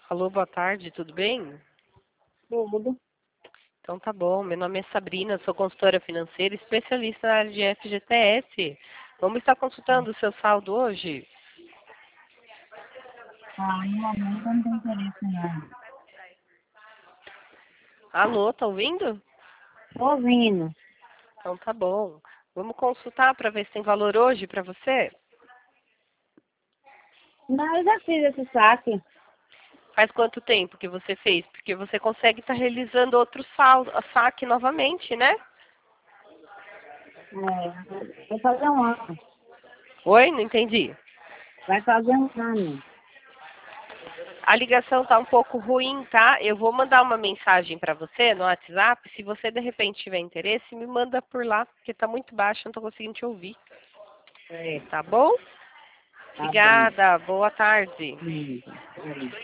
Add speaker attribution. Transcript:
Speaker 1: Alô, boa tarde, tudo bem?
Speaker 2: Tudo.
Speaker 1: Então tá bom, meu nome é Sabrina, sou consultora financeira, especialista na área de FGTS. Vamos estar consultando o seu saldo hoje?
Speaker 2: No momento eu não tenho interesse não.
Speaker 1: Alô, tá ouvindo?
Speaker 2: Tô ouvindo.
Speaker 1: Então tá bom. Vamos consultar para ver se tem valor hoje para você?
Speaker 2: Mas eu já fiz esse saque.
Speaker 1: Faz quanto tempo que você fez? Porque você consegue estar realizando outro saldo, saque novamente, né?
Speaker 2: Vai fazer um ano.
Speaker 1: Oi, não entendi.
Speaker 2: Vai fazer um ano.
Speaker 1: A ligação tá um pouco ruim, tá? Eu vou mandar uma mensagem para você no WhatsApp. Se você de repente tiver interesse, me manda por lá, porque tá muito baixo, não tô conseguindo te ouvir.
Speaker 2: É,
Speaker 1: Tá bom?
Speaker 2: tá bom.
Speaker 1: Obrigada, boa tarde.
Speaker 2: Tá bom.